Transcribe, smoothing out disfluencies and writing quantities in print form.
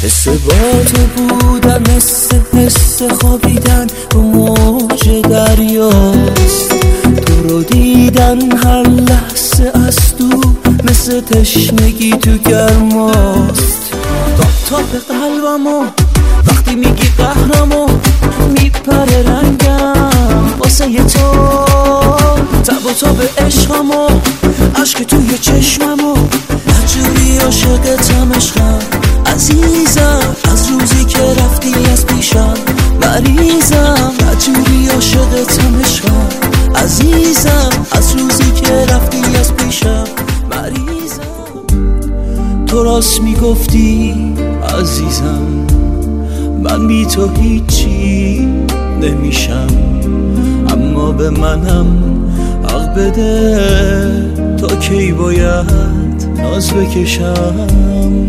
حس با تو بودن حس خوابیدن رو موج دریاست. تو رو دیدن هر لحظه از تو مثل تشنگی تو گرماست. تا به قلبمو وقتی میگی قهرمو میپره رنگم واسه یه تو تب و تا به عشقمو عشق توی چشممو نجوری عاشقتم عشقم عزیزم از روزی که رفتی از پیشم مریضم نجوری عاشقتم عشقم عزیزم از روزی که رفتی از پیشم مریضم. تو راست میگفتی عزیزم من بی تو هیچی نمیشم، اما به منم حق بده تا کی باید ناز بکشم.